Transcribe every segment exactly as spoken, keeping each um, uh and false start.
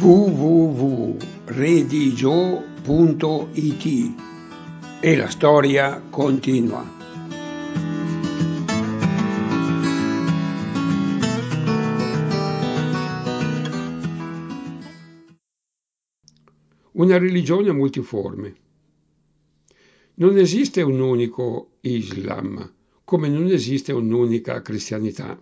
w w w punto redigio punto i t e la storia continua. Una religione multiforme. Non esiste un unico Islam, come non esiste un'unica cristianità.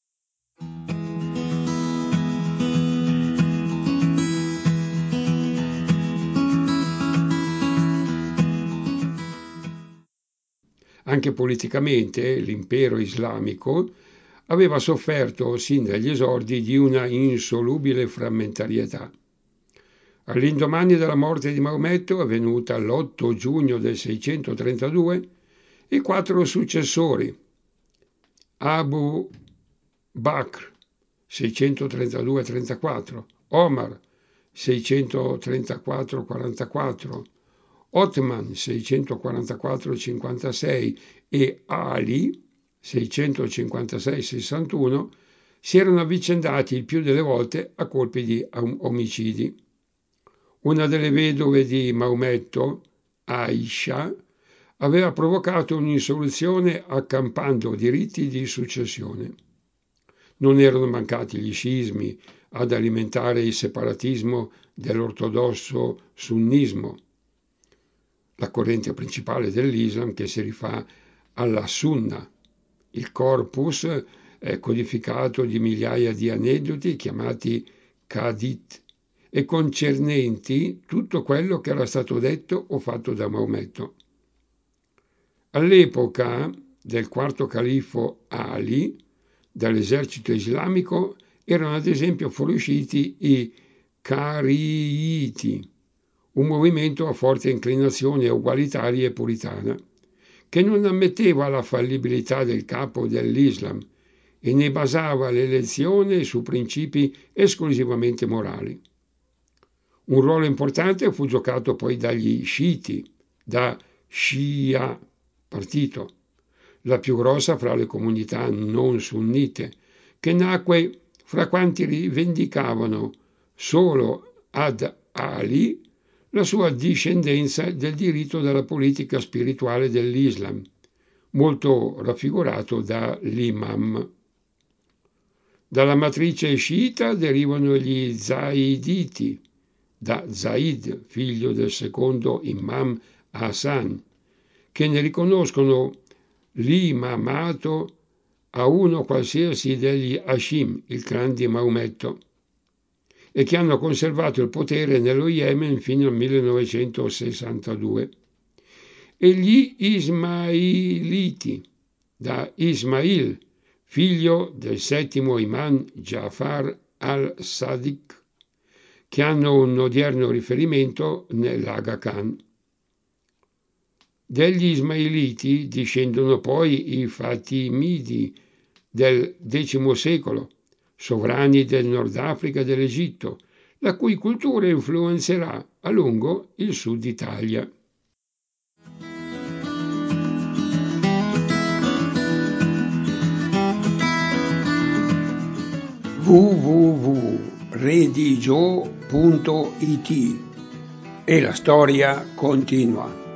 Anche politicamente l'impero islamico aveva sofferto sin dagli esordi di una insolubile frammentarietà. All'indomani della morte di Maometto, avvenuta l'otto giugno del seicentotrentadue, i quattro successori, Abu Bakr seicentotrentadue trentaquattro, Omar seicentotrentaquattro quarantaquattro, Othman seicentoquarantaquattro cinquantasei e Ali seicentocinquantasei sessantuno si erano avvicendati il più delle volte a colpi di omicidi. Una delle vedove di Maometto, Aisha, aveva provocato un'insurrezione accampando diritti di successione. Non erano mancati gli scismi ad alimentare il separatismo dell'ortodosso sunnismo, la corrente principale dell'Islam che si rifà alla Sunna. Il corpus è codificato di migliaia di aneddoti chiamati Hadith e concernenti tutto quello che era stato detto o fatto da Maometto. All'epoca del quarto califfo Ali, dall'esercito islamico erano ad esempio fuoriusciti i Kariiti, un movimento a forte inclinazione ugualitaria e puritana, che non ammetteva la fallibilità del capo dell'Islam e ne basava l'elezione su principi esclusivamente morali. Un ruolo importante fu giocato poi dagli sciiti, da Shia, partito, la più grossa fra le comunità non sunnite, che nacque fra quanti rivendicavano solo ad Ali la sua discendenza del diritto della politica spirituale dell'Islam, molto raffigurato dall'imam. Dalla matrice sciita derivano gli Zaiditi, da Zaid, figlio del secondo imam Hassan, che ne riconoscono l'imamato a uno qualsiasi degli Hashim, il clan di Maometto, e che hanno conservato il potere nello Yemen fino al millenovecentosessantadue. E gli Ismailiti, da Ismail, figlio del settimo imam Ja'far al-Sadiq, che hanno un odierno riferimento nell'Aga Khan. Degli Ismailiti discendono poi i Fatimidi del X secolo, sovrani del Nord Africa e dell'Egitto, la cui cultura influenzerà a lungo il Sud Italia. w w w punto redigio punto i t e la storia continua.